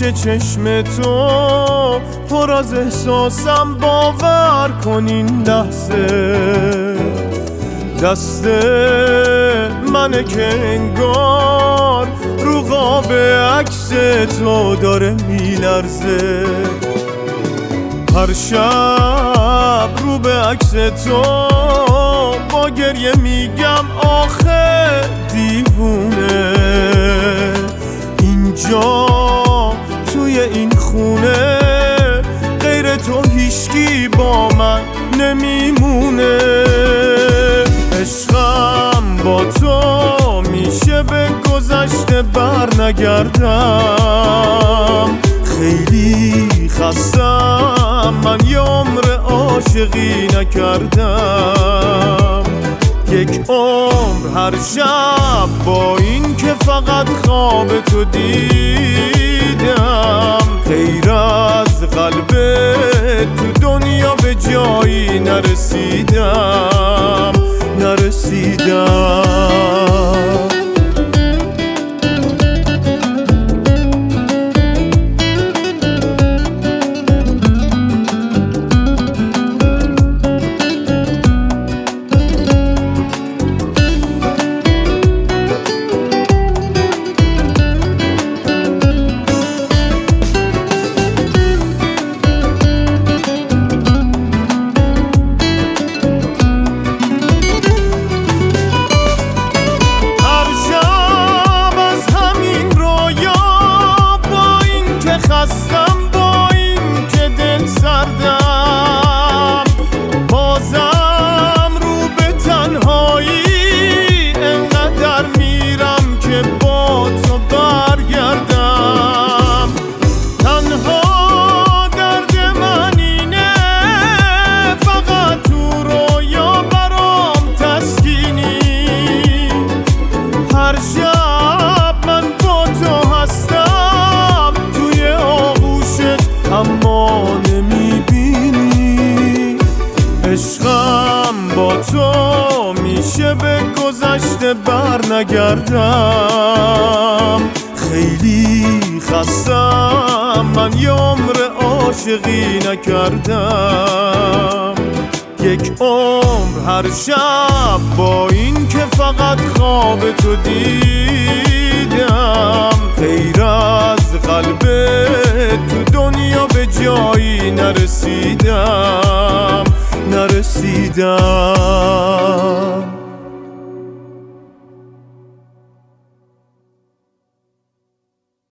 چشم تو پر از احساسم، باور کن این لحظه دست منه که انگار رو قاب عکس تو داره میلرزه. هر شب رو به عکس تو با گریه میگم آخه دیوونه، اینجا توی این خونه غیر تو هیچکی با من نمیمونه. عشقم با تو میشه به گذشته بر نگردم، خیلی خستم من یه عمر عاشقی نکردم. یک عمر هر شب با این که فقط خواب تو دیدم، غیر از قلب تو دنیا به جایی نرسیدم. خستم با این که دل سردم، بازم رو به تنهایی انقدر میرم که با تو برگردم. تنها درد من اینه فقط تو رویا برام تسکینی، هر شب من با تو هستم اما نمیبینی. عشقم با تو میشه به گذشته بر نگردم، خیلی خستم من یه عمر عاشقی نکردم. یک عمر هر شب با این که فقط خواب تو دیدم، غیر از قلب تو دنیا به جایی نرسیدم.